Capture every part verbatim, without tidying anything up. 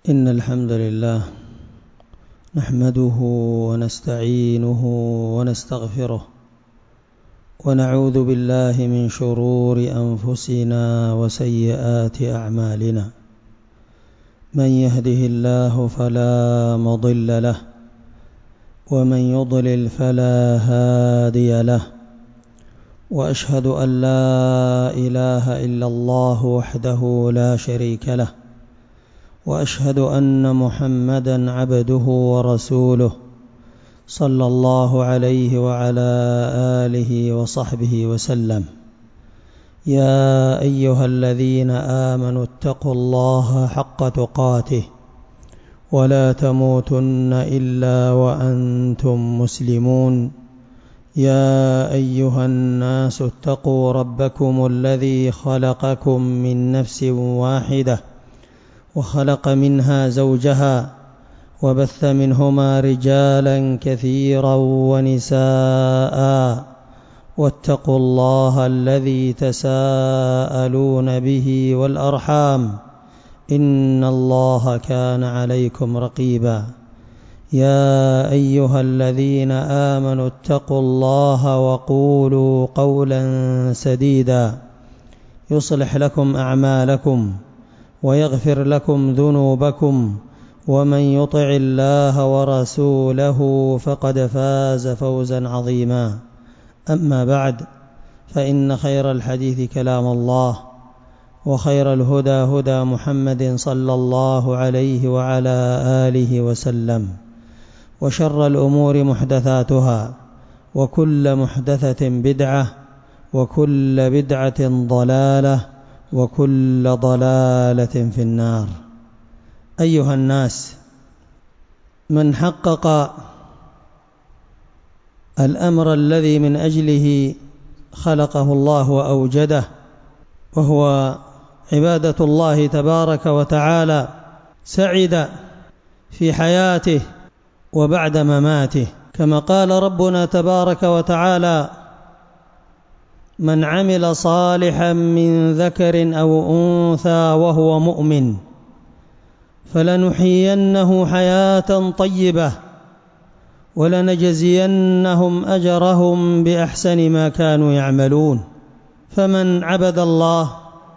إن الحمد لله نحمده ونستعينه ونستغفره ونعوذ بالله من شرور أنفسنا وسيئات أعمالنا. من يهده الله فلا مضل له ومن يضلل فلا هادي له، وأشهد أن لا إله إلا الله وحده لا شريك له، وأشهد أن محمدًا عبده ورسوله صلى الله عليه وعلى آله وصحبه وسلم. يا أيها الذين آمنوا اتقوا الله حق تقاته ولا تموتن إلا وأنتم مسلمون. يا أيها الناس اتقوا ربكم الذي خلقكم من نفس واحدة وخلق منها زوجها وبث منهما رجالا كثيرا ونساء، واتقوا الله الذي تساءلون به والأرحام إن الله كان عليكم رقيبا. يا أيها الذين آمنوا اتقوا الله وقولوا قولا سديدا يصلح لكم أعمالكم ويغفر لكم ذنوبكم، ومن يطع الله ورسوله فقد فاز فوزا عظيما. أما بعد، فإن خير الحديث كلام الله، وخير الهدى هدى محمد صلى الله عليه وعلى آله وسلم، وشر الأمور محدثاتها، وكل محدثة بدعة، وكل بدعة ضلالة، وكل ضلالة في النار. أيها الناس، من حقق الأمر الذي من أجله خلقه الله وأوجده، وهو عبادة الله تبارك وتعالى، سعد في حياته وبعد مماته، كما قال ربنا تبارك وتعالى: من عمل صالحا من ذكر أو أنثى وهو مؤمن فلنحيينه حياة طيبة ولنجزينهم أجرهم بأحسن ما كانوا يعملون. فمن عبد الله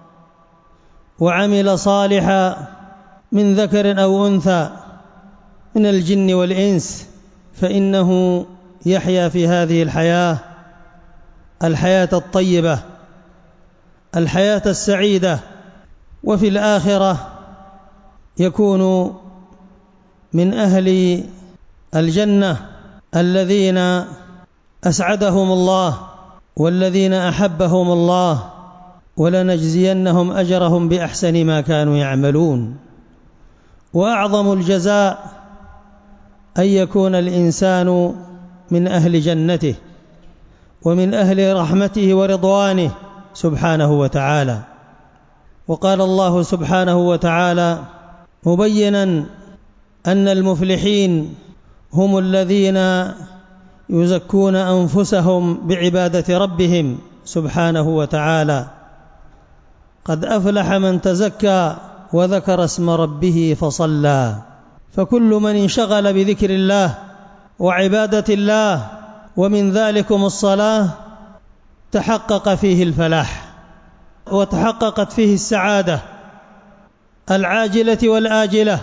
وعمل صالحا من ذكر أو أنثى من الجن والإنس فإنه يحيا في هذه الحياة الحياة الطيبة، الحياة السعيدة، وفي الآخرة يكون من أهل الجنة الذين أسعدهم الله والذين أحبهم الله، ولنجزينهم أجرهم بأحسن ما كانوا يعملون. وأعظم الجزاء أن يكون الإنسان من أهل جنته ومن أهل رحمته ورضوانه سبحانه وتعالى. وقال الله سبحانه وتعالى مبينا أن المفلحين هم الذين يزكون أنفسهم بعبادة ربهم سبحانه وتعالى: قد أفلح من تزكى وذكر اسم ربه فصلى. فكل من انشغل بذكر الله وعبادة الله، ومن ذلكم الصلاة، تحقق فيه الفلاح وتحققت فيه السعادة العاجلة والآجلة.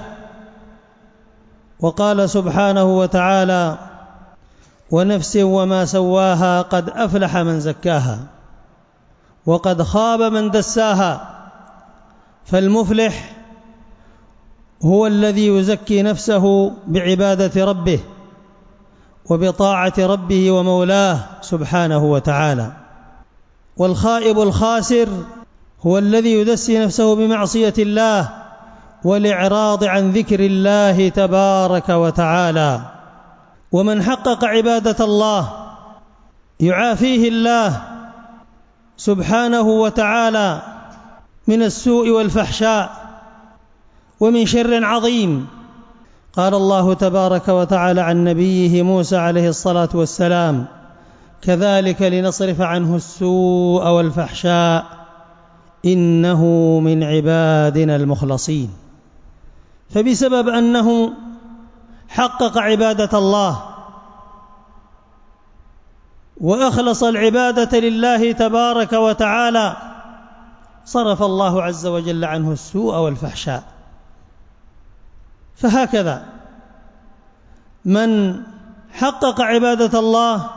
وقال سبحانه وتعالى: ونفس وما سواها قد أفلح من زكاها وقد خاب من دساها. فالمفلح هو الذي يزكي نفسه بعبادة ربه وبطاعة ربه ومولاه سبحانه وتعالى. والخائب الخاسر هو الذي يدسي نفسه بمعصية الله والإعراض عن ذكر الله تبارك وتعالى. ومن حقق عبادة الله يعافيه الله سبحانه وتعالى من السوء والفحشاء ومن شر عظيم. قال الله تبارك وتعالى عن نبيه موسى عليه الصلاة والسلام: كذلك لنصرف عنه السوء والفحشاء إنه من عبادنا المخلصين. فبسبب أنه حقق عبادة الله وأخلص العبادة لله تبارك وتعالى صرف الله عز وجل عنه السوء والفحشاء. فهكذا من حقق عبادة الله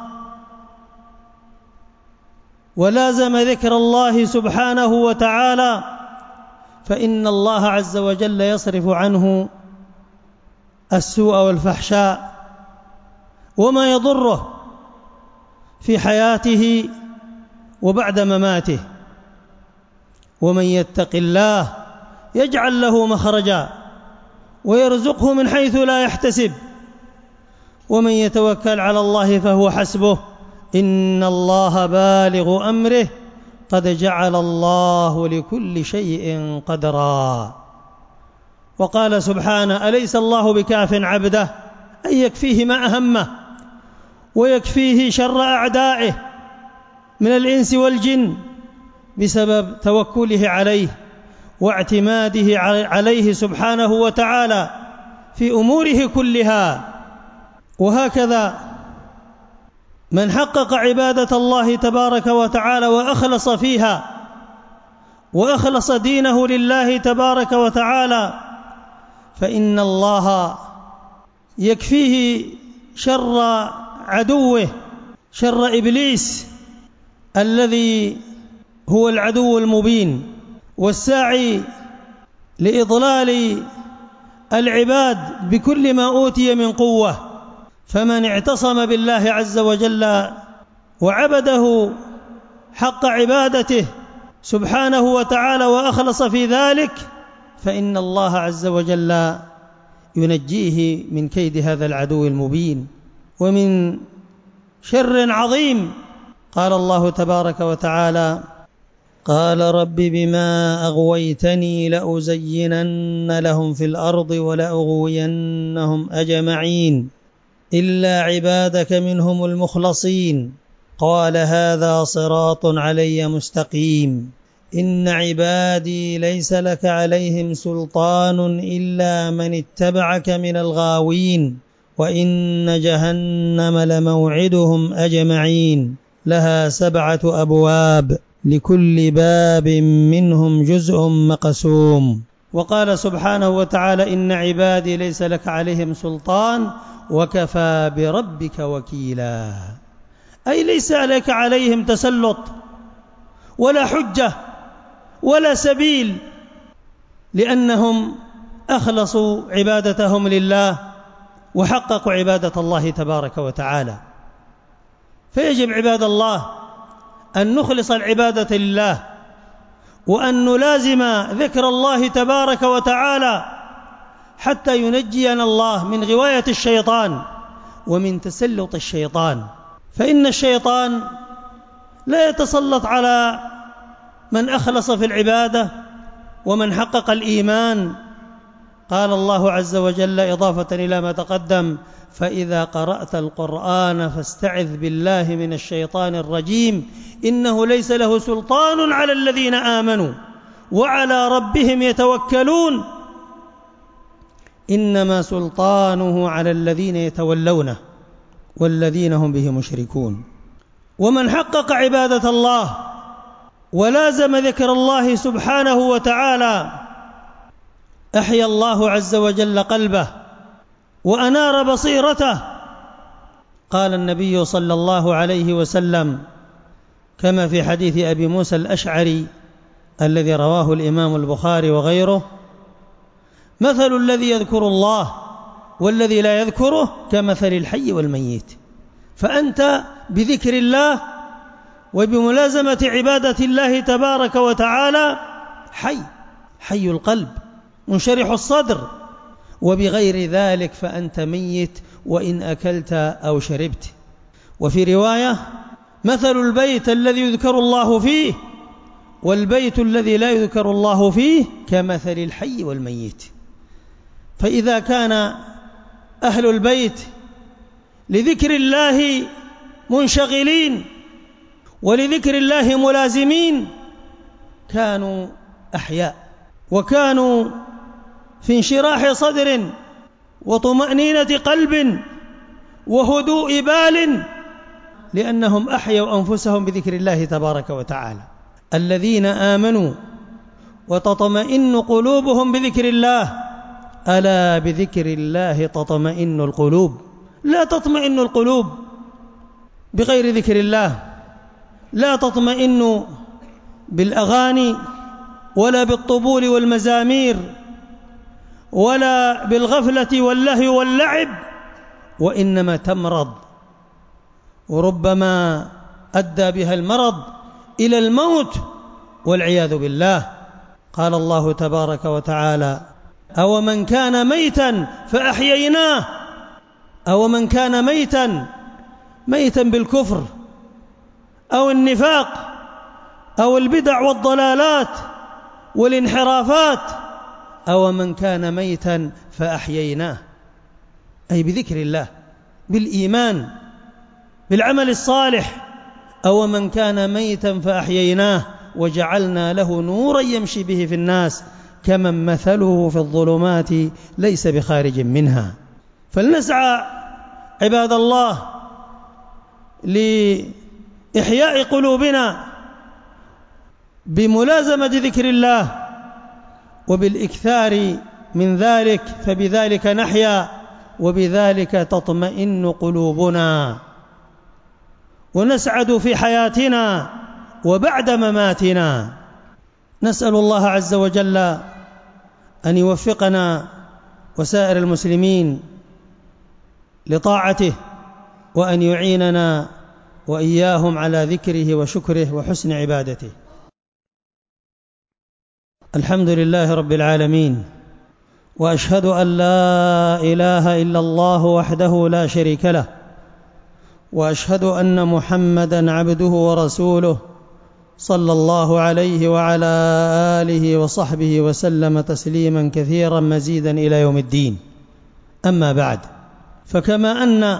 ولازم ذكر الله سبحانه وتعالى فإن الله عز وجل يصرف عنه السوء والفحشاء وما يضره في حياته وبعد مماته. ومن يتق الله يجعل له مخرجا ويرزقه من حيث لا يحتسب ومن يتوكل على الله فهو حسبه إن الله بالغ أمره قد جعل الله لكل شيء قدرا. وقال سبحانه: أليس الله بكاف عبده، أي يكفيه ما أهمه ويكفيه شر أعدائه من الإنس والجن بسبب توكله عليه واعتماده عليه سبحانه وتعالى في أموره كلها. وهكذا من حقق عبادة الله تبارك وتعالى وأخلص فيها وأخلص دينه لله تبارك وتعالى فإن الله يكفيه شر عدوه، شر إبليس الذي هو العدو المبين والساعي لإضلال العباد بكل ما أوتي من قوة. فمن اعتصم بالله عز وجل وعبده حق عبادته سبحانه وتعالى وأخلص في ذلك فإن الله عز وجل ينجيه من كيد هذا العدو المبين ومن شر عظيم. قال الله تبارك وتعالى: قال رب بما أغويتني لأزينن لهم في الأرض ولأغوينهم أجمعين إلا عبادك منهم المخلصين قال هذا صراط علي مستقيم إن عبادي ليس لك عليهم سلطان إلا من اتبعك من الغاوين وإن جهنم لموعدهم أجمعين لها سبعة أبواب لكل باب منهم جزء مقسوم. وقال سبحانه وتعالى: إن عبادي ليس لك عليهم سلطان وكفى بربك وكيلا، أي ليس عليك عليهم تسلط ولا حجة ولا سبيل لأنهم أخلصوا عبادتهم لله وحققوا عبادة الله تبارك وتعالى. فيجب عباد الله أن نخلص العبادة لله وأن نلازم ذكر الله تبارك وتعالى حتى ينجينا الله من غواية الشيطان ومن تسلط الشيطان. فإن الشيطان لا يتسلط على من أخلص في العبادة ومن حقق الإيمان. قال الله عز وجل إضافة إلى ما تقدم: فإذا قرأت القرآن فاستعذ بالله من الشيطان الرجيم إنه ليس له سلطان على الذين آمنوا وعلى ربهم يتوكلون إنما سلطانه على الذين يتولونه والذين هم به مشركون. ومن حقق عبادة الله ولازم ذكر الله سبحانه وتعالى أحيا الله عز وجل قلبه وأنار بصيرته. قال النبي صلى الله عليه وسلم كما في حديث أبي موسى الأشعري الذي رواه الإمام البخاري وغيره: مثل الذي يذكر الله والذي لا يذكره كمثل الحي والميت. فأنت بذكر الله وبملازمة عبادة الله تبارك وتعالى حي، حي القلب منشرح الصدر، وبغير ذلك فأنت ميت وإن أكلت أو شربت. وفي رواية: مثل البيت الذي يذكر الله فيه والبيت الذي لا يذكر الله فيه كمثل الحي والميت. فإذا كان أهل البيت لذكر الله منشغلين ولذكر الله ملازمين كانوا أحياء وكانوا في انشراح صدر وطمأنينة قلب وهدوء بال، لأنهم أحيوا أنفسهم بذكر الله تبارك وتعالى. الذين آمنوا وتطمئن قلوبهم بذكر الله، ألا بذكر الله تطمئن القلوب. لا تطمئن القلوب بغير ذكر الله، لا تطمئن بالأغاني ولا بالطبول والمزامير ولا بالغفلة واللهو واللعب، وإنما تمرض، وربما أدى بها المرض إلى الموت والعياذ بالله. قال الله تبارك وتعالى: أو من كان ميتا فأحييناه، أو من كان ميتا ميتا بالكفر أو النفاق أو البدع والضلالات والانحرافات، أو من كان ميتا فأحييناه، أي بذكر الله، بالإيمان، بالعمل الصالح. أو من كان ميتا فأحييناه وجعلنا له نورا يمشي به في الناس كمن مثله في الظلمات ليس بخارج منها. فلنسعى عباد الله لإحياء قلوبنا بملازمة ذكر الله وبالإكثار من ذلك، فبذلك نحيا وبذلك تطمئن قلوبنا ونسعد في حياتنا وبعد مماتنا. نسأل الله عز وجل أن يوفقنا وسائر المسلمين لطاعته، وأن يعيننا وإياهم على ذكره وشكره وحسن عبادته. الحمد لله رب العالمين، وأشهد أن لا إله إلا الله وحده لا شريك له، وأشهد أن محمدًا عبده ورسوله صلى الله عليه وعلى آله وصحبه وسلم تسليما كثيرا مزيدا إلى يوم الدين. أما بعد، فكما أن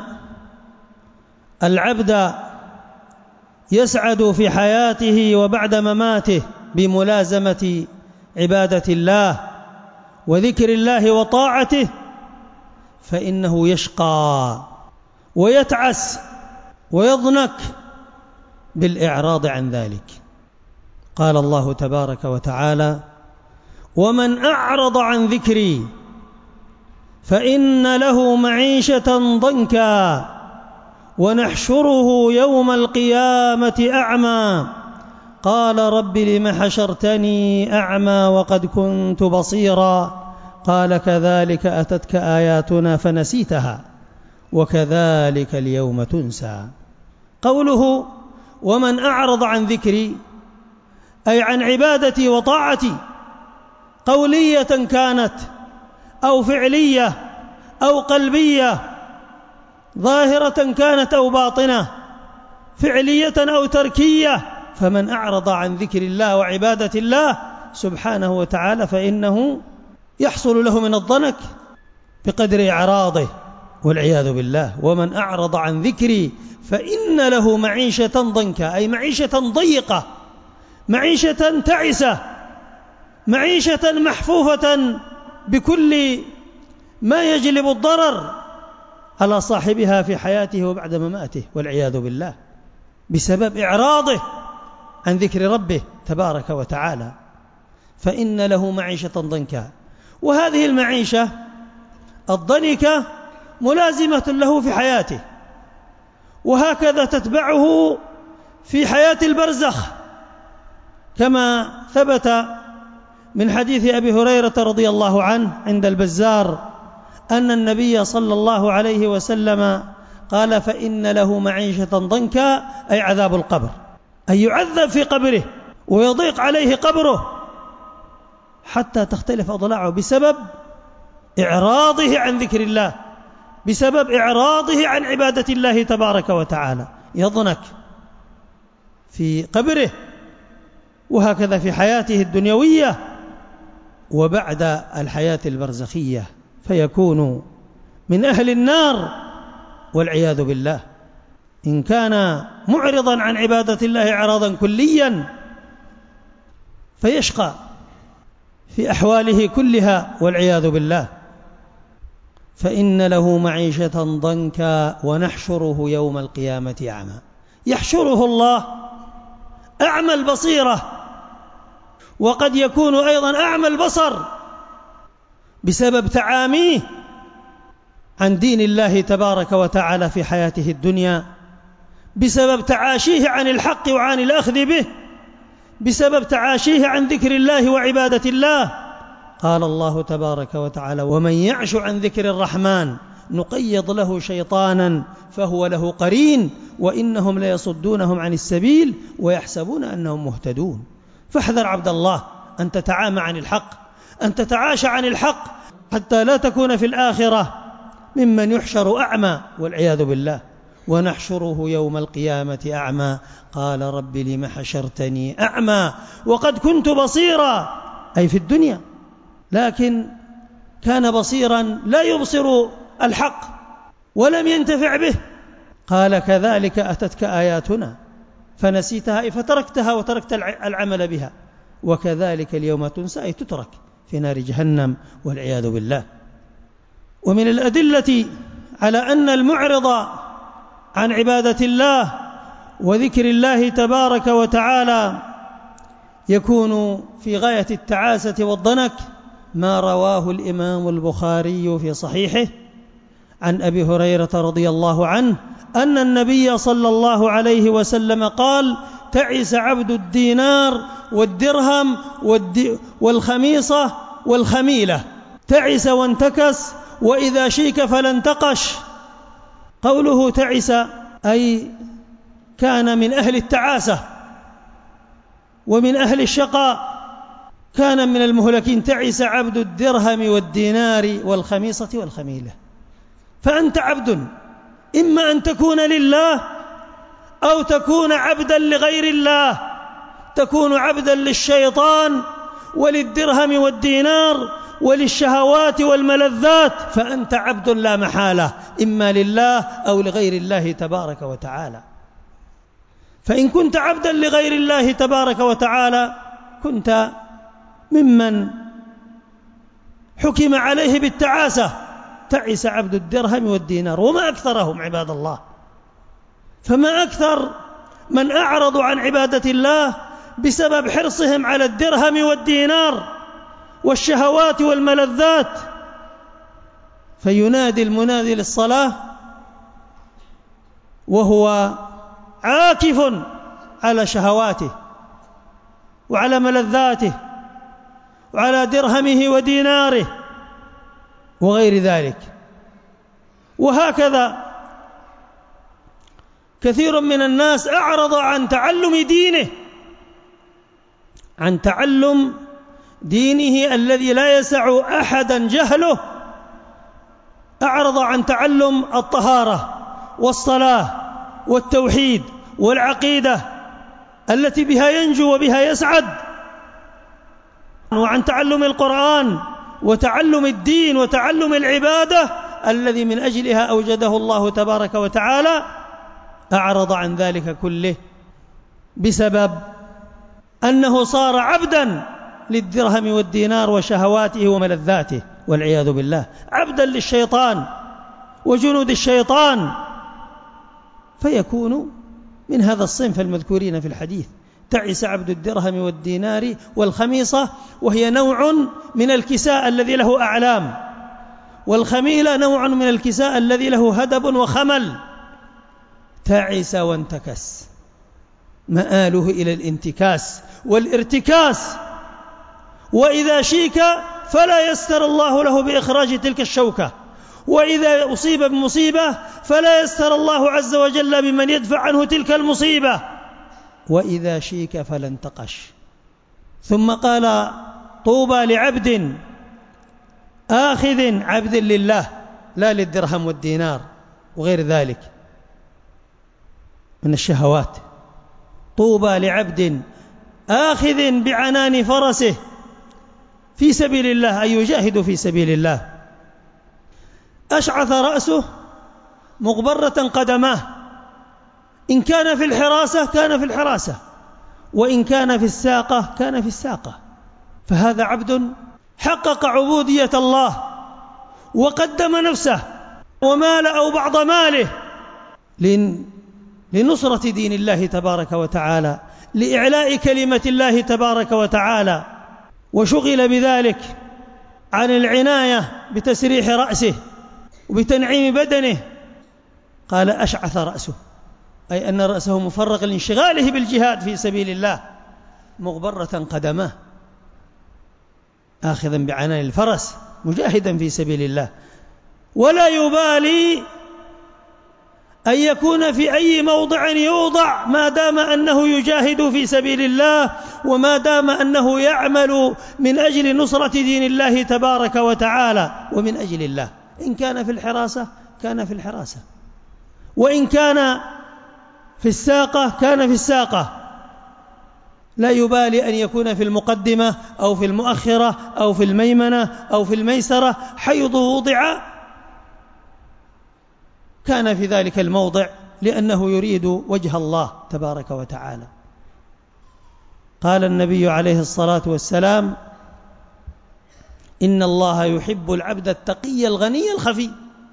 العبد يسعد في حياته وبعد مماته بملازمة عبادة الله وذكر الله وطاعته، فإنه يشقى ويتعس ويضنك بالإعراض عن ذلك. قال الله تبارك وتعالى: ومن أعرض عن ذكري فإن له معيشة ضنكا ونحشره يوم القيامة أعمى قال رب لم حشرتني أعمى وقد كنت بصيرا قال كذلك أتتك آياتنا فنسيتها وكذلك اليوم تنسى. قوله ومن أعرض عن ذكري أي عن عبادتي وطاعتي، قولية كانت أو فعلية أو قلبية، ظاهرة كانت أو باطنة، فعلية أو تركية. فمن أعرض عن ذكر الله وعبادة الله سبحانه وتعالى فإنه يحصل له من الضنك بقدر إعراضه والعياذ بالله. ومن أعرض عن ذكري فإن له معيشة ضنكا أي معيشة ضيقة، معيشة تعسة، معيشة محفوفة بكل ما يجلب الضرر على صاحبها في حياته وبعد مماته والعياذ بالله، بسبب إعراضه عن ذكر ربه تبارك وتعالى. فإن له معيشة ضنكا، وهذه المعيشة الضنكة ملازمة له في حياته، وهكذا تتبعه في حياة البرزخ، كما ثبت من حديث أبي هريرة رضي الله عنه عند البزار أن النبي صلى الله عليه وسلم قال فإن له معيشة ضنكا أي عذاب القبر، أي يعذب في قبره ويضيق عليه قبره حتى تختلف أضلاعه بسبب إعراضه عن ذكر الله، بسبب إعراضه عن عبادة الله تبارك وتعالى، يضنك في قبره، وهكذا في حياته الدنيوية وبعد الحياة البرزخية، فيكون من أهل النار والعياذ بالله إن كان معرضا عن عبادة الله إعراضا كليا فيشقى في أحواله كلها والعياذ بالله. فإن له معيشة ضنكا ونحشره يوم القيامة أعمى. يحشره الله أعمى البصيرة، وقد يكون أيضا أعمى البصر بسبب تعاميه عن دين الله تبارك وتعالى في حياته الدنيا، بسبب تعاشيه عن الحق وعن الأخذ به، بسبب تعاشيه عن ذكر الله وعبادة الله. قال الله تبارك وتعالى: ومن يعش عن ذكر الرحمن نقيض له شيطانا فهو له قرين وإنهم ليصدونهم عن السبيل ويحسبون أنهم مهتدون. فاحذر عبد الله أن تتعامى عن الحق، أن تتعاشى عن الحق، حتى لا تكون في الآخرة ممن يحشر أعمى والعياذ بالله. ونحشره يوم القيامة أعمى قال رب لم حشرتني أعمى وقد كنت بصيرا، أي في الدنيا، لكن كان بصيرا لا يبصر الحق ولم ينتفع به. قال كذلك أتتك آياتنا فنسيتها فتركتها وتركت العمل بها وكذلك اليوم تنسى، أي تترك في نار جهنم والعياذ بالله. ومن الأدلة على أن المعرض عن عبادة الله وذكر الله تبارك وتعالى يكون في غاية التعاسة والضنك ما رواه الإمام البخاري في صحيحه عن أبي هريرة رضي الله عنه أن النبي صلى الله عليه وسلم قال: تعس عبد الدينار والدرهم والخميصة والخميلة. تعس وانتكس وإذا شيك فلا انتقش. قوله تعس أي كان من أهل التعاسة ومن أهل الشقاء، كان من المهلكين. تعس عبد الدرهم والدينار والخميصة والخميلة. فأنت عبد، إما أن تكون لله أو تكون عبدا لغير الله، تكون عبدا للشيطان وللدرهم والدينار وللشهوات والملذات، فأنت عبد لا محالة، إما لله أو لغير الله تبارك وتعالى. فإن كنت عبدا لغير الله تبارك وتعالى كنت ممن حكم عليه بالتعاسة. تعس عبد الدرهم والدينار، وما أكثرهم عباد الله. فما أكثر من أعرضوا عن عبادة الله بسبب حرصهم على الدرهم والدينار والشهوات والملذات. فينادي المنادي للصلاة وهو عاكف على شهواته وعلى ملذاته وعلى درهمه وديناره وغير ذلك. وهكذا كثير من الناس أعرض عن تعلم دينه عن تعلم دينه الذي لا يسع أحدا جهله. أعرض عن تعلم الطهارة والصلاة والتوحيد والعقيدة التي بها ينجو وبها يسعد، وعن تعلم القرآن وتعلم الدين وتعلم العبادة الذي من أجلها أوجده الله تبارك وتعالى. أعرض عن ذلك كله بسبب أنه صار عبدا للدرهم والدينار وشهواته وملذاته والعياذ بالله، عبدا للشيطان وجنود الشيطان، فيكون من هذا الصنف المذكورين في الحديث. تعس عبد الدرهم والدينار والخميصة، وهي نوع من الكساء الذي له أعلام، والخميلة نوع من الكساء الذي له هدب وخمل. تعس وانتكس، مآله إلى الانتكاس والارتكاس. وإذا شيك فلا يستر الله له بإخراج تلك الشوكة، وإذا أصيب بمصيبة فلا يستر الله عز وجل بمن يدفع عنه تلك المصيبة. وإذا شيك فلا انتقش. ثم قال: طوبى لعبد آخذ، عبد لله لا للدرهم والدينار وغير ذلك من الشهوات. طوبى لعبد آخذ بعنان فرسه في سبيل الله، أي يجاهد في سبيل الله. أشعث رأسه مغبرة قدماه، إن كان في الحراسة كان في الحراسة، وإن كان في الساقة كان في الساقة. فهذا عبد حقق عبودية الله وقدم نفسه ومال أو بعض ماله لنصرة دين الله تبارك وتعالى، لإعلاء كلمة الله تبارك وتعالى، وشغل بذلك عن العناية بتسريح رأسه وبتنعيم بدنه. قال أشعث رأسه، أي أن رأسه مفرغ لانشغاله بالجهاد في سبيل الله، مغبرة قدماه، آخذا بعنان الفرس مجاهدا في سبيل الله، ولا يبالي أن يكون في أي موضع يوضع ما دام أنه يجاهد في سبيل الله، وما دام أنه يعمل من أجل نصرة دين الله تبارك وتعالى ومن أجل الله. إن كان في الحراسة كان في الحراسة، وإن كان في الساقة كان في الساقة، لا يبالي أن يكون في المقدمة أو في المؤخرة أو في الميمنة أو في الميسرة، حيث وضع كان في ذلك الموضع، لأنه يريد وجه الله تبارك وتعالى. قال النبي عليه الصلاة والسلام: إن الله يحب العبد التقي الغني الخفي.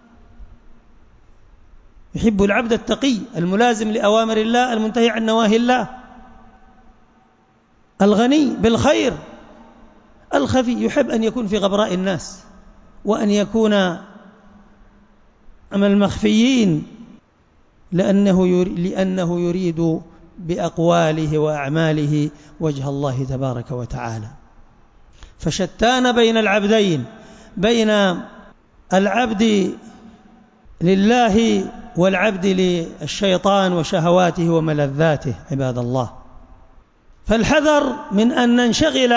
يحب العبد التقي الملازم لأوامر الله المنتهي عن نواهي الله، الغني بالخير الخفي، يحب أن يكون في غبراء الناس وأن يكون أمام المخفيين، لأنه لأنه يريد بأقواله وأعماله وجه الله تبارك وتعالى. فشتان بين العبدين، بين العبد لله والعبد للشيطان وشهواته وملذاته، عباد الله. فالحذر من أن ننشغل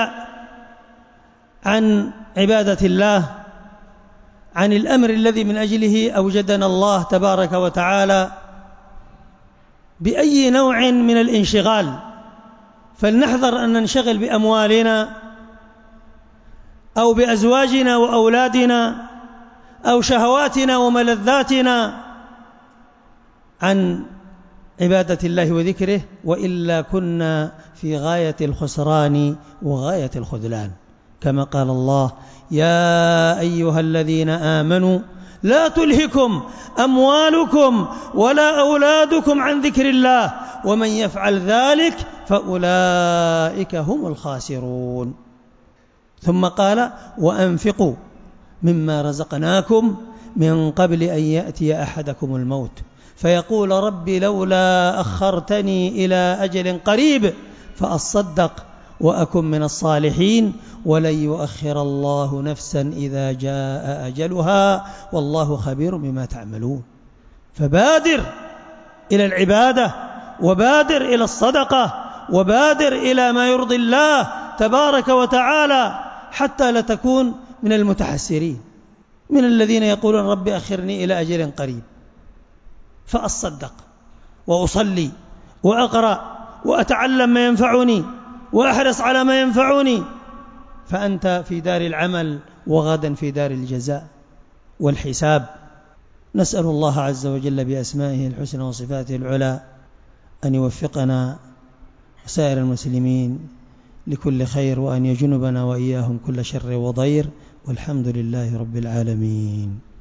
عن عبادة الله، عن الأمر الذي من أجله أوجدنا الله تبارك وتعالى، بأي نوع من الانشغال. فلنحذر أن ننشغل بأموالنا أو بأزواجنا وأولادنا أو شهواتنا وملذاتنا عن عبادة الله وذكره، وإلا كنا في غاية الخسران وغاية الخذلان، كما قال الله: يا أيها الذين آمنوا لا تلهكم أموالكم ولا أولادكم عن ذكر الله ومن يفعل ذلك فأولئك هم الخاسرون. ثم قال: وأنفقوا مما رزقناكم من قبل أن يأتي أحدكم الموت فيقول رب لولا أخرتني إلى أجل قريب فأصدق وأكن من الصالحين ولن يؤخر الله نفسا إذا جاء أجلها والله خبير بما تعملون. فبادر إلى العبادة، وبادر إلى الصدقة، وبادر إلى ما يرضي الله تبارك وتعالى، حتى لا تكون من المتحسرين، من الذين يقولون رب أخرني إلى أجل قريب فأصدق وأصلي وأقرأ وأتعلم ما ينفعني وأحرص على ما ينفعني، فأنت في دار العمل وغدا في دار الجزاء والحساب. نسأل الله عز وجل بأسمائه الحسنى وصفاته العلى أن يوفقنا وسائر المسلمين لكل خير، وأن يجنبنا وإياهم كل شر وضير، والحمد لله رب العالمين.